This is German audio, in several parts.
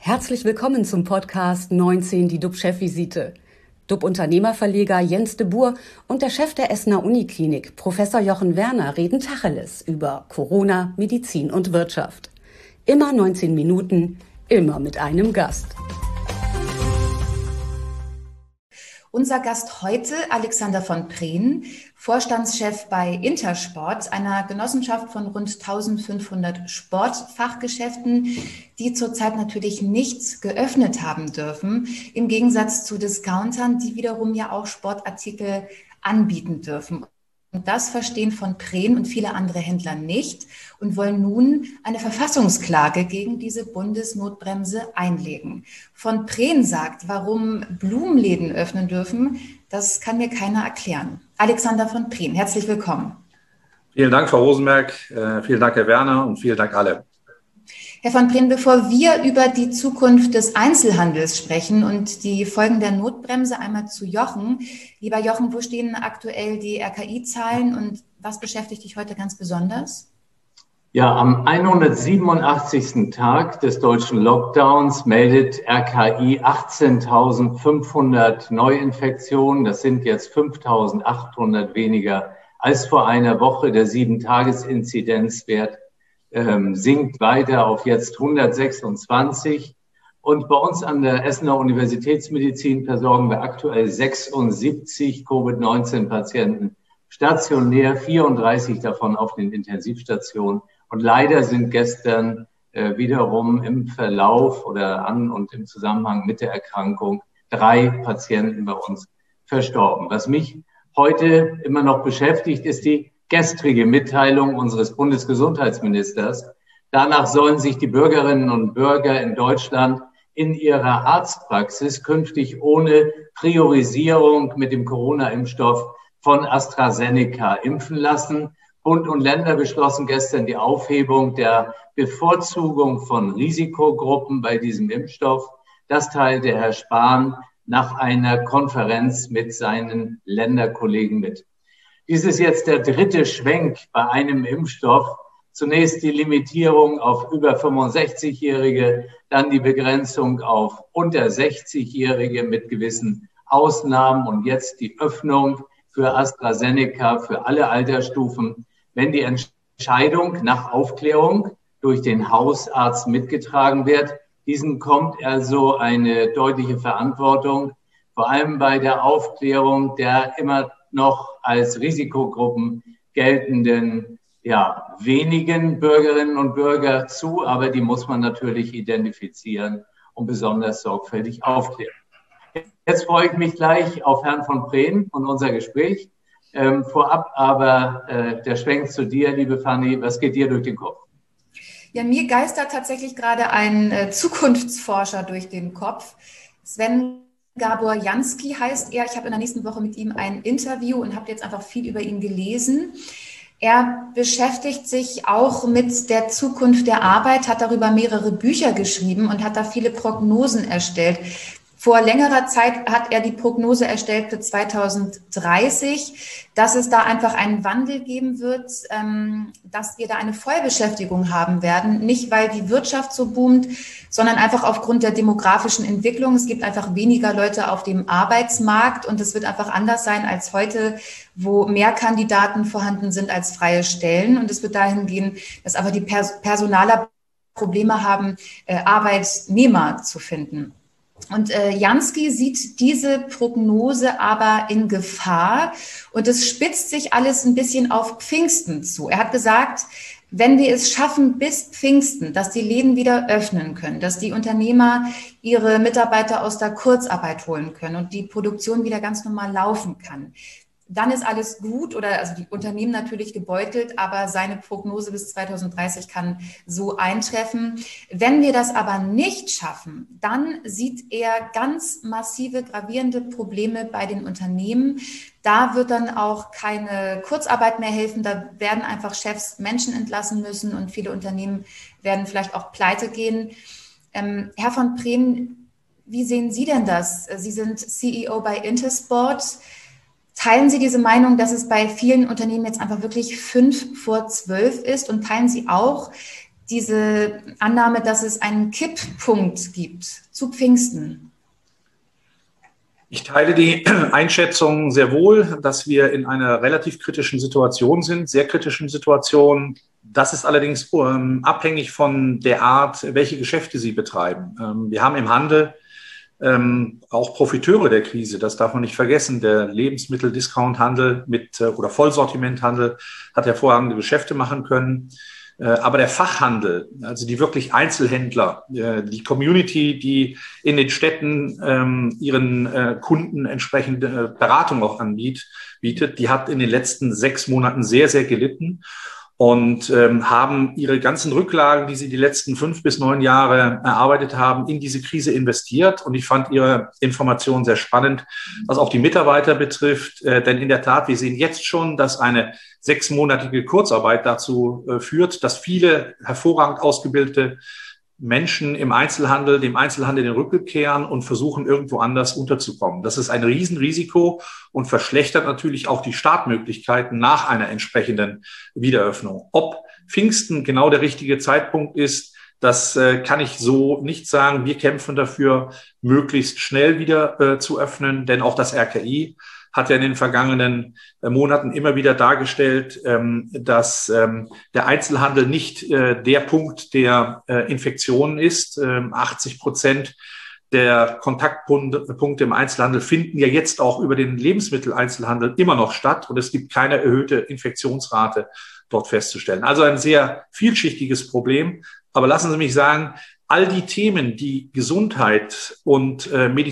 Herzlich willkommen zum Podcast 19, die DUB-Chefvisite. DUB-Unternehmerverleger Jens de Boer und der Chef der Essener Uniklinik, Professor Jochen Werner, reden Tacheles über Corona, Medizin und Wirtschaft. Immer 19 Minuten, immer mit einem Gast. Unser Gast heute, Alexander von Preen, Vorstandschef bei Intersport, einer Genossenschaft von rund 1500 Sportfachgeschäften, die zurzeit natürlich nichts geöffnet haben dürfen, im Gegensatz zu Discountern, die wiederum ja auch Sportartikel anbieten dürfen. Und das verstehen von Preen und viele andere Händler nicht und wollen nun eine Verfassungsklage gegen diese Bundesnotbremse einlegen. Von Preen sagt, warum Blumenläden öffnen dürfen, das kann mir keiner erklären. Alexander von Preen, herzlich willkommen. Vielen Dank, Frau Rosenberg. Vielen Dank, Herr Werner, und vielen Dank alle. Herr von Preen, bevor wir über die Zukunft des Einzelhandels sprechen und die Folgen der Notbremse, einmal zu Jochen. Lieber Jochen, wo stehen aktuell die RKI-Zahlen und was beschäftigt dich heute ganz besonders? Ja, am 187. Tag des deutschen Lockdowns meldet RKI 18.500 Neuinfektionen. Das sind jetzt 5.800 weniger als vor einer Woche. Der 7-Tages-Inzidenzwert sinkt weiter auf jetzt 126. Und bei uns an der Essener Universitätsmedizin versorgen wir aktuell 76 Covid-19-Patienten stationär, 34 davon auf den Intensivstationen. Und leider sind gestern wiederum im Verlauf oder an und im Zusammenhang mit der Erkrankung 3 Patienten bei uns verstorben. Was mich heute immer noch beschäftigt, ist die gestrige Mitteilung unseres Bundesgesundheitsministers. Danach sollen sich die Bürgerinnen und Bürger in Deutschland in ihrer Arztpraxis künftig ohne Priorisierung mit dem Corona-Impfstoff von AstraZeneca impfen lassen. Bund und Länder beschlossen gestern die Aufhebung der Bevorzugung von Risikogruppen bei diesem Impfstoff. Das teilte Herr Spahn nach einer Konferenz mit seinen Länderkollegen mit. Dies ist jetzt der dritte Schwenk bei einem Impfstoff. Zunächst die Limitierung auf über 65-Jährige, dann die Begrenzung auf unter 60-Jährige mit gewissen Ausnahmen und jetzt die Öffnung für AstraZeneca für alle Altersstufen. Wenn die Entscheidung nach Aufklärung durch den Hausarzt mitgetragen wird, diesen kommt also eine deutliche Verantwortung, vor allem bei der Aufklärung der immer noch als Risikogruppen geltenden, wenigen Bürgerinnen und Bürger zu, aber die muss man natürlich identifizieren und besonders sorgfältig aufklären. Jetzt freue ich mich gleich auf Herrn von Preen und unser Gespräch. Vorab aber der Schwenk zu dir, liebe Fanny, was geht dir durch den Kopf? Ja, mir geistert tatsächlich gerade ein Zukunftsforscher durch den Kopf. Sven Gabor Jansky heißt er. Ich habe in der nächsten Woche mit ihm ein Interview und habe jetzt einfach viel über ihn gelesen. Er beschäftigt sich auch mit der Zukunft der Arbeit, hat darüber mehrere Bücher geschrieben und hat da viele Prognosen erstellt. Vor längerer Zeit hat er die Prognose erstellt für 2030, dass es da einfach einen Wandel geben wird, dass wir da eine Vollbeschäftigung haben werden. Nicht, weil die Wirtschaft so boomt, sondern einfach aufgrund der demografischen Entwicklung. Es gibt einfach weniger Leute auf dem Arbeitsmarkt und es wird einfach anders sein als heute, wo mehr Kandidaten vorhanden sind als freie Stellen. Und es wird dahin gehen, dass aber die Personaler Probleme haben, Arbeitnehmer zu finden. Und Jansky sieht diese Prognose aber in Gefahr und es spitzt sich alles ein bisschen auf Pfingsten zu. Er hat gesagt, wenn wir es schaffen bis Pfingsten, dass die Läden wieder öffnen können, dass die Unternehmer ihre Mitarbeiter aus der Kurzarbeit holen können und die Produktion wieder ganz normal laufen kann, dann ist alles gut oder also die Unternehmen natürlich gebeutelt, aber seine Prognose bis 2030 kann so eintreffen. Wenn wir das aber nicht schaffen, dann sieht er ganz massive, gravierende Probleme bei den Unternehmen. Da wird dann auch keine Kurzarbeit mehr helfen. Da werden einfach Chefs Menschen entlassen müssen und viele Unternehmen werden vielleicht auch pleite gehen. Herr von Preen, wie sehen Sie denn das? Sie sind CEO bei Intersport. Teilen Sie diese Meinung, dass es bei vielen Unternehmen jetzt einfach wirklich 5 vor 12 ist? Und teilen Sie auch diese Annahme, dass es einen Kipppunkt gibt zu Pfingsten? Ich teile die Einschätzung sehr wohl, dass wir in einer relativ kritischen Situation sind, sehr kritischen Situation. Das ist allerdings abhängig von der Art, welche Geschäfte Sie betreiben. Wir haben im Handel auch Profiteure der Krise, das darf man nicht vergessen. Der Lebensmittel-Discount-Handel oder Vollsortimenthandel hat hervorragende Geschäfte machen können. Aber der Fachhandel, also die wirklich Einzelhändler, die Community, die in den Städten ihren Kunden entsprechende Beratung auch bietet, die hat in den letzten 6 Monaten sehr, sehr gelitten und haben ihre ganzen Rücklagen, die sie die letzten 5 bis 9 Jahre erarbeitet haben, in diese Krise investiert. Und ich fand Ihre Information sehr spannend, was auch die Mitarbeiter betrifft. Denn in der Tat, wir sehen jetzt schon, dass eine 6-monatige Kurzarbeit dazu führt, dass viele hervorragend ausgebildete Menschen dem Einzelhandel den Rücken kehren und versuchen, irgendwo anders unterzukommen. Das ist ein Riesenrisiko und verschlechtert natürlich auch die Startmöglichkeiten nach einer entsprechenden Wiederöffnung. Ob Pfingsten genau der richtige Zeitpunkt ist, das kann ich so nicht sagen. Wir kämpfen dafür, möglichst schnell wieder zu öffnen, denn auch das RKI hat ja in den vergangenen Monaten immer wieder dargestellt, dass der Einzelhandel nicht der Punkt der Infektionen ist. 80% der Kontaktpunkte im Einzelhandel finden ja jetzt auch über den Lebensmitteleinzelhandel immer noch statt und es gibt keine erhöhte Infektionsrate dort festzustellen. Also ein sehr vielschichtiges Problem. Aber lassen Sie mich sagen, all die Themen, die Gesundheit und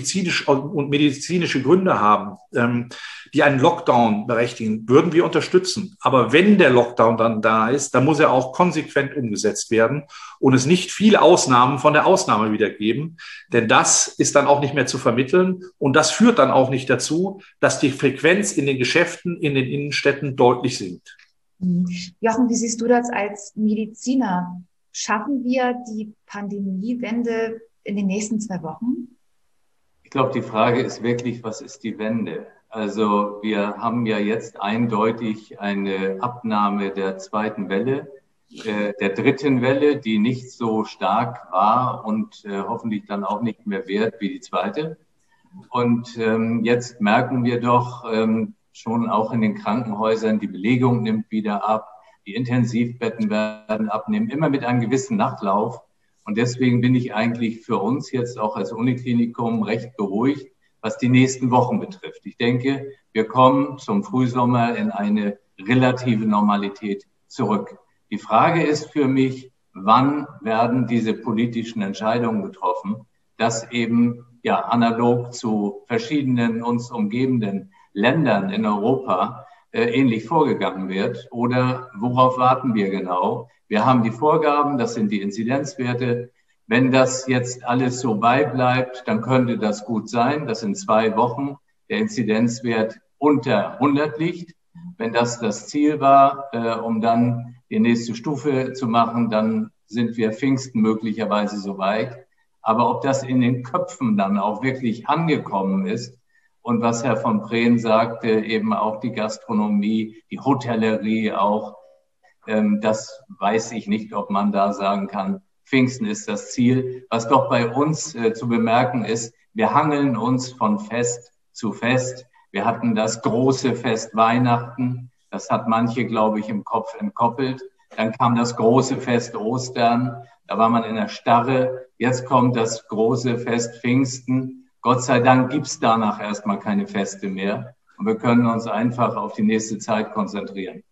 medizinische Gründe haben, die einen Lockdown berechtigen, würden wir unterstützen. Aber wenn der Lockdown dann da ist, dann muss er auch konsequent umgesetzt werden und es nicht viele Ausnahmen von der Ausnahme wieder geben. Denn das ist dann auch nicht mehr zu vermitteln und das führt dann auch nicht dazu, dass die Frequenz in den Geschäften, in den Innenstädten deutlich sinkt. Jochen, wie siehst du das als Mediziner? Schaffen wir die Pandemiewende in den nächsten 2 Wochen? Ich glaube, die Frage ist wirklich, was ist die Wende? Also wir haben ja jetzt eindeutig eine Abnahme der 2. Welle, der 3. Welle, die nicht so stark war und hoffentlich dann auch nicht mehr wird wie die 2. Und jetzt merken wir doch schon auch in den Krankenhäusern, die Belegung nimmt wieder ab. Die Intensivbetten werden abnehmen, immer mit einem gewissen Nachlauf. Und deswegen bin ich eigentlich für uns jetzt auch als Uniklinikum recht beruhigt, was die nächsten Wochen betrifft. Ich denke, wir kommen zum Frühsommer in eine relative Normalität zurück. Die Frage ist für mich, wann werden diese politischen Entscheidungen getroffen, dass eben ja analog zu verschiedenen uns umgebenden Ländern in Europa ähnlich vorgegangen wird oder worauf warten wir genau? Wir haben die Vorgaben, das sind die Inzidenzwerte. Wenn das jetzt alles so beibleibt, dann könnte das gut sein, dass in 2 Wochen der Inzidenzwert unter 100 liegt. Wenn das das Ziel war, um dann die nächste Stufe zu machen, dann sind wir Pfingsten möglicherweise so weit. Aber ob das in den Köpfen dann auch wirklich angekommen ist, und was Herr von Preen sagte, eben auch die Gastronomie, die Hotellerie auch, das weiß ich nicht, ob man da sagen kann, Pfingsten ist das Ziel. Was doch bei uns zu bemerken ist, wir hangeln uns von Fest zu Fest. Wir hatten das große Fest Weihnachten, das hat manche, glaube ich, im Kopf entkoppelt. Dann kam das große Fest Ostern, da war man in der Starre. Jetzt kommt das große Fest Pfingsten. Gott sei Dank gibt's danach erstmal keine Feste mehr. Und wir können uns einfach auf die nächste Zeit konzentrieren.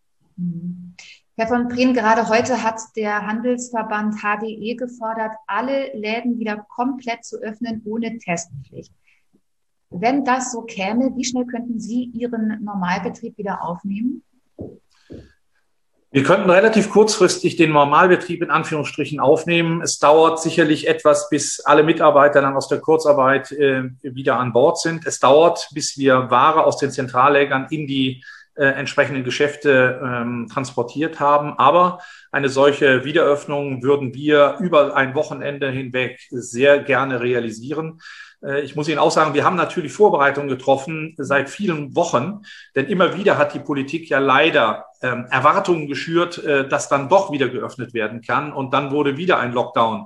Herr von Preen, gerade heute hat der Handelsverband HDE gefordert, alle Läden wieder komplett zu öffnen ohne Testpflicht. Wenn das so käme, wie schnell könnten Sie Ihren Normalbetrieb wieder aufnehmen? Wir könnten relativ kurzfristig den Normalbetrieb in Anführungsstrichen aufnehmen. Es dauert sicherlich etwas, bis alle Mitarbeiter dann aus der Kurzarbeit wieder an Bord sind. Es dauert, bis wir Ware aus den Zentrallägern in die entsprechenden Geschäfte transportiert haben. Aber eine solche Wiederöffnung würden wir über ein Wochenende hinweg sehr gerne realisieren. Ich muss Ihnen auch sagen, wir haben natürlich Vorbereitungen getroffen seit vielen Wochen, denn immer wieder hat die Politik ja leider Erwartungen geschürt, dass dann doch wieder geöffnet werden kann, und dann wurde wieder ein Lockdown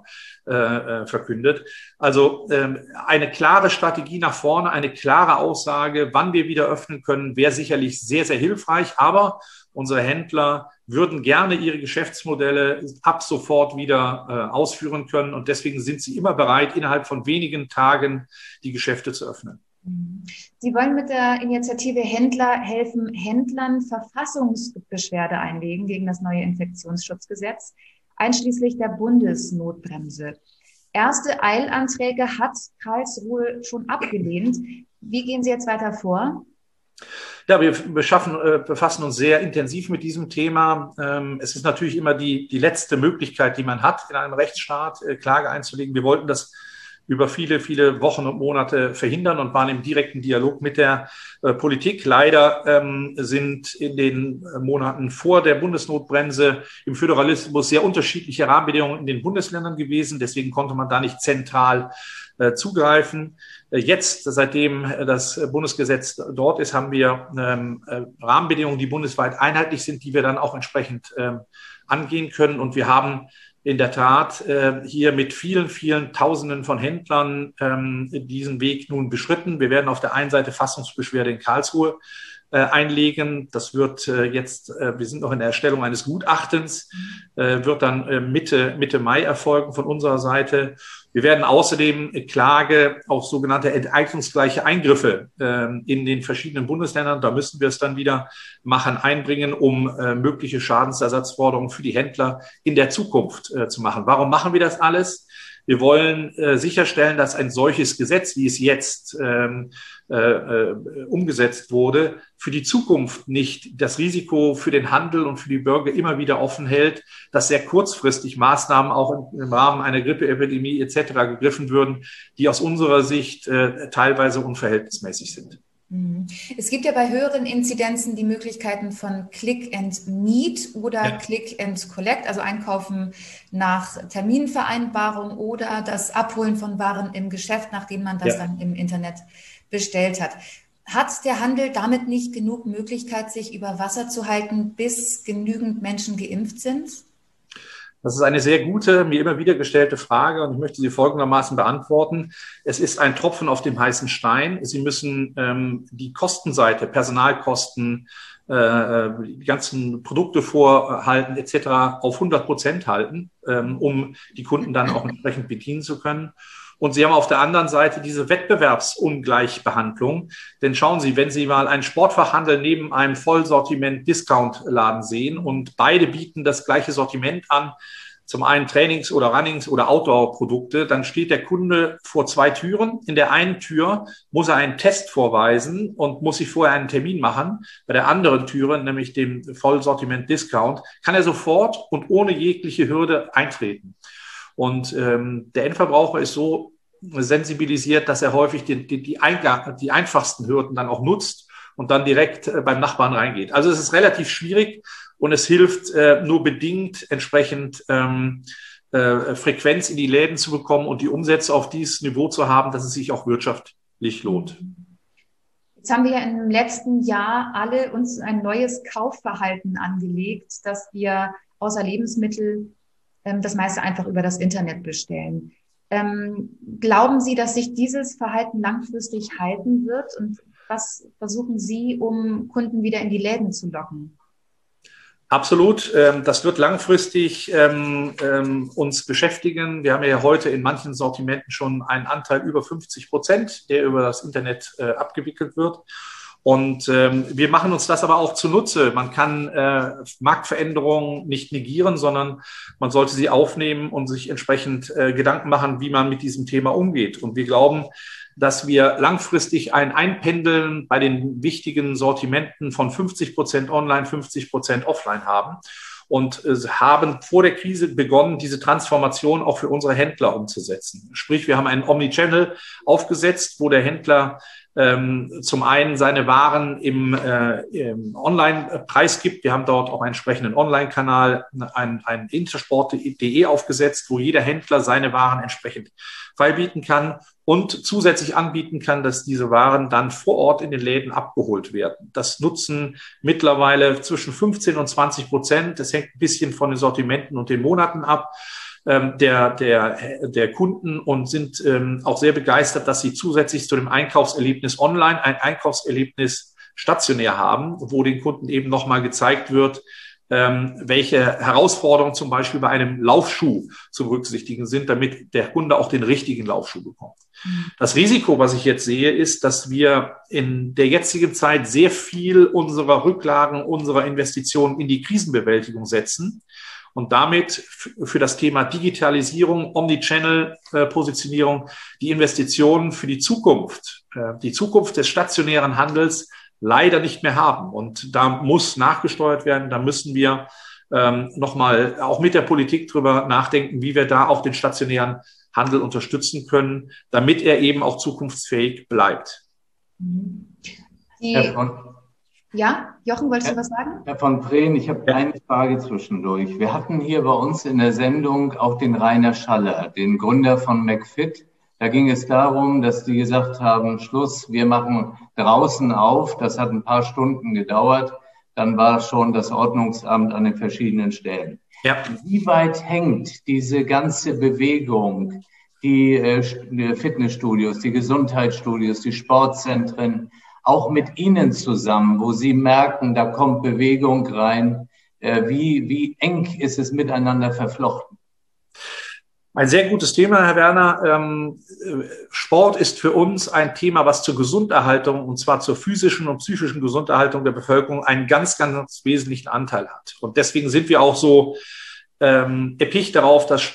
verkündet. Also eine klare Strategie nach vorne, eine klare Aussage, wann wir wieder öffnen können, wäre sicherlich sehr, sehr hilfreich. Aber unsere Händler würden gerne ihre Geschäftsmodelle ab sofort wieder ausführen können. Und deswegen sind sie immer bereit, innerhalb von wenigen Tagen die Geschäfte zu öffnen. Sie wollen mit der Initiative Händler helfen, Händlern Verfassungsbeschwerde einlegen gegen das neue Infektionsschutzgesetz, einschließlich der Bundesnotbremse. Erste Eilanträge hat Karlsruhe schon abgelehnt. Wie gehen Sie jetzt weiter vor? Ja, wir befassen uns sehr intensiv mit diesem Thema. Es ist natürlich immer die letzte Möglichkeit, die man hat, in einem Rechtsstaat Klage einzulegen. Wir wollten das über viele, viele Wochen und Monate verhindern und waren im direkten Dialog mit der Politik. Leider sind in den Monaten vor der Bundesnotbremse im Föderalismus sehr unterschiedliche Rahmenbedingungen in den Bundesländern gewesen. Deswegen konnte man da nicht zentral zugreifen. Jetzt, seitdem das Bundesgesetz dort ist, haben wir Rahmenbedingungen, die bundesweit einheitlich sind, die wir dann auch entsprechend angehen können. Und wir haben in der Tat hier mit vielen, vielen Tausenden von Händlern diesen Weg nun beschritten. Wir werden auf der einen Seite Fassungsbeschwerde in Karlsruhe einlegen. Das wird jetzt, wir sind noch in der Erstellung eines Gutachtens, wird dann Mitte Mai erfolgen von unserer Seite. Wir werden außerdem Klage auf sogenannte enteignungsgleiche Eingriffe in den verschiedenen Bundesländern, da müssen wir es dann wieder machen, einbringen, um mögliche Schadensersatzforderungen für die Händler in der Zukunft zu machen. Warum machen wir das alles? Wir wollen sicherstellen, dass ein solches Gesetz, wie es jetzt umgesetzt wurde, für die Zukunft nicht das Risiko für den Handel und für die Bürger immer wieder offen hält, dass sehr kurzfristig Maßnahmen auch im Rahmen einer Grippeepidemie etc. gegriffen würden, die aus unserer Sicht teilweise unverhältnismäßig sind. Es gibt ja bei höheren Inzidenzen die Möglichkeiten von Click and Meet oder Click and Collect, also Einkaufen nach Terminvereinbarung oder das Abholen von Waren im Geschäft, nachdem man das dann im Internet bestellt hat. Hat der Handel damit nicht genug Möglichkeit, sich über Wasser zu halten, bis genügend Menschen geimpft sind? Das ist eine sehr gute, mir immer wieder gestellte Frage, und ich möchte sie folgendermaßen beantworten. Es ist ein Tropfen auf dem heißen Stein. Sie müssen die Kostenseite, Personalkosten, die ganzen Produkte vorhalten etc. auf 100% halten, um die Kunden dann auch entsprechend bedienen zu können. Und Sie haben auf der anderen Seite diese Wettbewerbsungleichbehandlung. Denn schauen Sie, wenn Sie mal einen Sportfachhandel neben einem Vollsortiment-Discount-Laden sehen und beide bieten das gleiche Sortiment an, zum einen Trainings- oder Runnings- oder Outdoor-Produkte, dann steht der Kunde vor zwei Türen. In der einen Tür muss er einen Test vorweisen und muss sich vorher einen Termin machen. Bei der anderen Türe, nämlich dem Vollsortiment-Discount, kann er sofort und ohne jegliche Hürde eintreten. Und der Endverbraucher ist so sensibilisiert, dass er häufig die einfachsten Hürden dann auch nutzt und dann direkt beim Nachbarn reingeht. Also es ist relativ schwierig und es hilft nur bedingt, entsprechend Frequenz in die Läden zu bekommen und die Umsätze auf dieses Niveau zu haben, dass es sich auch wirtschaftlich lohnt. Jetzt haben wir ja im letzten Jahr alle uns ein neues Kaufverhalten angelegt, dass wir außer Lebensmittel das meiste einfach über das Internet bestellen. Glauben Sie, dass sich dieses Verhalten langfristig halten wird? Und was versuchen Sie, um Kunden wieder in die Läden zu locken? Absolut. Das wird langfristig uns beschäftigen. Wir haben ja heute in manchen Sortimenten schon einen Anteil über 50%, der über das Internet abgewickelt wird. Und wir machen uns das aber auch zunutze. Man kann Marktveränderungen nicht negieren, sondern man sollte sie aufnehmen und sich entsprechend Gedanken machen, wie man mit diesem Thema umgeht. Und wir glauben, dass wir langfristig ein Einpendeln bei den wichtigen Sortimenten von 50% online, 50% offline haben. Und haben vor der Krise begonnen, diese Transformation auch für unsere Händler umzusetzen. Sprich, wir haben einen Omnichannel aufgesetzt, wo der Händler zum einen seine Waren im Online-Preis gibt. Wir haben dort auch einen entsprechenden Online-Kanal, ein intersport.de aufgesetzt, wo jeder Händler seine Waren entsprechend freibieten kann und zusätzlich anbieten kann, dass diese Waren dann vor Ort in den Läden abgeholt werden. Das nutzen mittlerweile zwischen 15 und 20%. Das hängt ein bisschen von den Sortimenten und den Monaten ab. Der Kunden und sind auch sehr begeistert, dass sie zusätzlich zu dem Einkaufserlebnis online ein Einkaufserlebnis stationär haben, wo den Kunden eben nochmal gezeigt wird, welche Herausforderungen zum Beispiel bei einem Laufschuh zu berücksichtigen sind, damit der Kunde auch den richtigen Laufschuh bekommt. Das Risiko, was ich jetzt sehe, ist, dass wir in der jetzigen Zeit sehr viel unserer Rücklagen, unserer Investitionen in die Krisenbewältigung setzen und damit für das Thema Digitalisierung, Omnichannel-Positionierung, die Investitionen für die Zukunft des stationären Handels leider nicht mehr haben. Und da muss nachgesteuert werden. Da müssen wir nochmal auch mit der Politik drüber nachdenken, wie wir da auch den stationären Handel unterstützen können, damit er eben auch zukunftsfähig bleibt. Ja, Jochen, wolltest du was sagen? Herr von Preen, ich habe eine Frage zwischendurch. Wir hatten hier bei uns in der Sendung auch den Rainer Schaller, den Gründer von McFit. Da ging es darum, dass die gesagt haben, Schluss, wir machen draußen auf. Das hat ein paar Stunden gedauert. Dann war schon das Ordnungsamt an den verschiedenen Stellen. Ja. Wie weit hängt diese ganze Bewegung, die Fitnessstudios, die Gesundheitsstudios, die Sportzentren, auch mit Ihnen zusammen, wo Sie merken, da kommt Bewegung rein? Wie eng ist es miteinander verflochten? Ein sehr gutes Thema, Herr Werner. Sport ist für uns ein Thema, was zur Gesunderhaltung, und zwar zur physischen und psychischen Gesunderhaltung der Bevölkerung einen ganz, ganz wesentlichen Anteil hat. Und deswegen sind wir auch so erpicht darauf, dass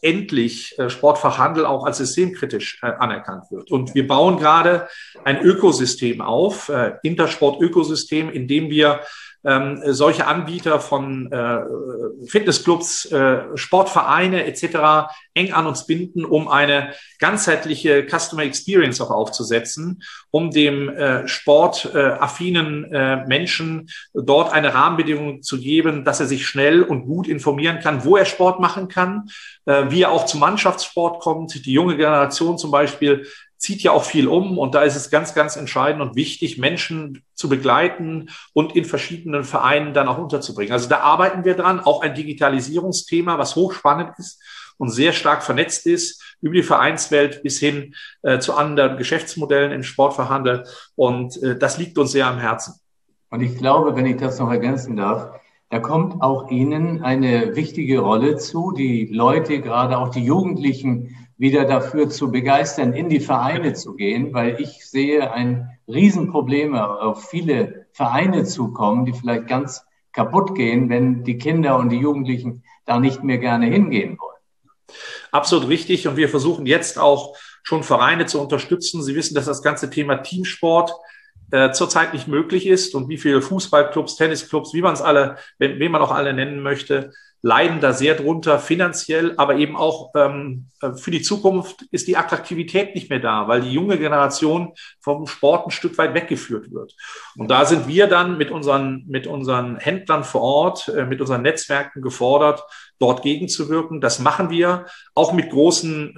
Sportfachhandel auch als systemkritisch anerkannt wird. Und wir bauen gerade ein Ökosystem auf, Intersport-Ökosystem, in dem wir solche Anbieter von Fitnessclubs, Sportvereine etc. eng an uns binden, um eine ganzheitliche Customer Experience auch aufzusetzen, um dem sportaffinen Menschen dort eine Rahmenbedingung zu geben, dass er sich schnell und gut informieren kann, wo er Sport machen kann, wie er auch zum Mannschaftssport kommt. Die junge Generation zum Beispiel zieht ja auch viel um und da ist es ganz, ganz entscheidend und wichtig, Menschen zu begleiten und in verschiedenen Vereinen dann auch unterzubringen. Also da arbeiten wir dran, auch ein Digitalisierungsthema, was hochspannend ist und sehr stark vernetzt ist, über die Vereinswelt bis hin zu anderen Geschäftsmodellen im Sportverhandel und das liegt uns sehr am Herzen. Und ich glaube, wenn ich das noch ergänzen darf, da kommt auch Ihnen eine wichtige Rolle zu, die Leute, gerade auch die Jugendlichen, wieder dafür zu begeistern, in die Vereine zu gehen, weil ich sehe ein Riesenproblem, auf viele Vereine zukommen, die vielleicht ganz kaputt gehen, wenn die Kinder und die Jugendlichen da nicht mehr gerne hingehen wollen. Absolut richtig. Und wir versuchen jetzt auch schon Vereine zu unterstützen. Sie wissen, dass das ganze Thema Teamsport zurzeit nicht möglich ist und wie viele Fußballclubs, Tennisclubs, wen man auch alle nennen möchte, leiden da sehr drunter finanziell, aber eben auch für die Zukunft ist die Attraktivität nicht mehr da, weil die junge Generation vom Sport ein Stück weit weggeführt wird. Und da sind wir dann mit unseren Händlern vor Ort, mit unseren Netzwerken gefordert, dort gegenzuwirken. Das machen wir auch mit großen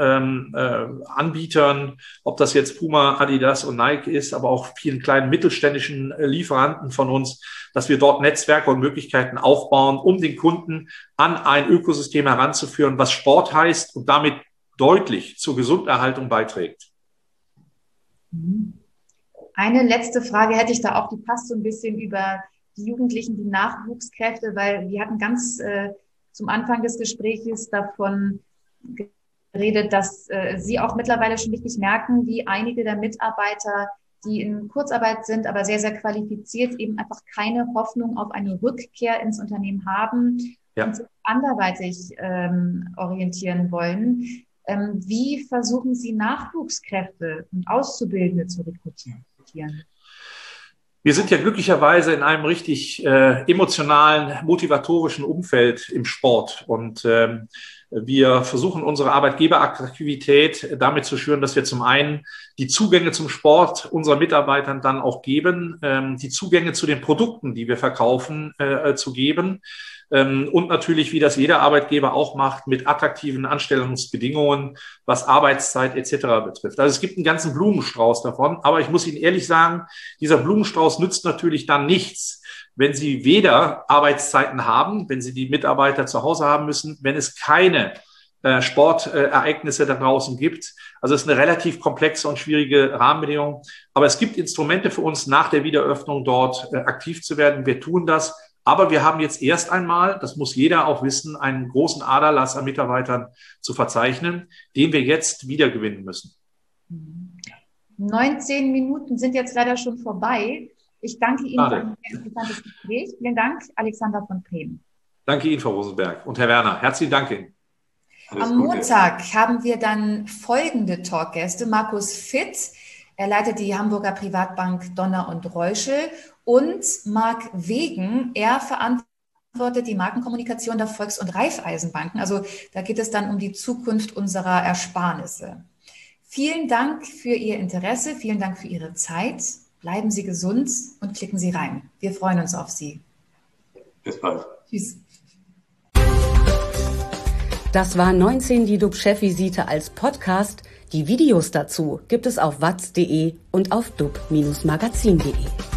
Anbietern, ob das jetzt Puma, Adidas und Nike ist, aber auch vielen kleinen mittelständischen Lieferanten von uns, dass wir dort Netzwerke und Möglichkeiten aufbauen, um den Kunden an ein Ökosystem heranzuführen, was Sport heißt und damit deutlich zur Gesunderhaltung beiträgt. Eine letzte Frage hätte ich da auch, die passt so ein bisschen über die Jugendlichen, die Nachwuchskräfte, weil wir hatten ganz zum Anfang des Gesprächs davon geredet, dass Sie auch mittlerweile schon wirklich merken, wie einige der Mitarbeiter, die in Kurzarbeit sind, aber sehr, sehr qualifiziert, eben einfach keine Hoffnung auf eine Rückkehr ins Unternehmen haben und sich anderweitig orientieren wollen. Wie versuchen Sie, Nachwuchskräfte und Auszubildende zu rekrutieren? Wir sind ja glücklicherweise in einem richtig emotionalen, motivatorischen Umfeld im Sport. Und Wir versuchen unsere Arbeitgeberattraktivität damit zu schüren, dass wir zum einen die Zugänge zum Sport unseren Mitarbeitern dann auch geben, die Zugänge zu den Produkten, die wir verkaufen, zu geben. Und natürlich, wie das jeder Arbeitgeber auch macht, mit attraktiven Anstellungsbedingungen, was Arbeitszeit etc. betrifft. Also es gibt einen ganzen Blumenstrauß davon. Aber ich muss Ihnen ehrlich sagen, dieser Blumenstrauß nützt natürlich dann nichts, wenn Sie weder Arbeitszeiten haben, wenn Sie die Mitarbeiter zu Hause haben müssen, wenn es keine Sportereignisse da draußen gibt. Also es ist eine relativ komplexe und schwierige Rahmenbedingung. Aber es gibt Instrumente für uns, nach der Wiederöffnung dort aktiv zu werden. Wir tun das. Aber wir haben jetzt erst einmal, das muss jeder auch wissen, einen großen Aderlass an Mitarbeitern zu verzeichnen, den wir jetzt wiedergewinnen müssen. 19 Minuten sind jetzt leider schon vorbei. Ich danke Ihnen für ein sehr interessantes Gespräch. Vielen Dank, Alexander von Bremen. Danke Ihnen, Frau Rosenberg. Und Herr Werner, herzlichen Dank Ihnen. Am Montag haben wir dann folgende Talkgäste. Markus Fitt, er leitet die Hamburger Privatbank Donner und Reuschel, und Marc Wegen, er verantwortet die Markenkommunikation der Volks- und Raiffeisenbanken. Also da geht es dann um die Zukunft unserer Ersparnisse. Vielen Dank für Ihr Interesse, vielen Dank für Ihre Zeit. Bleiben Sie gesund und klicken Sie rein. Wir freuen uns auf Sie. Bis bald. Tschüss. Das war 19 die DUB-Chefvisite als Podcast. Die Videos dazu gibt es auf watz.de und auf dub-magazin.de.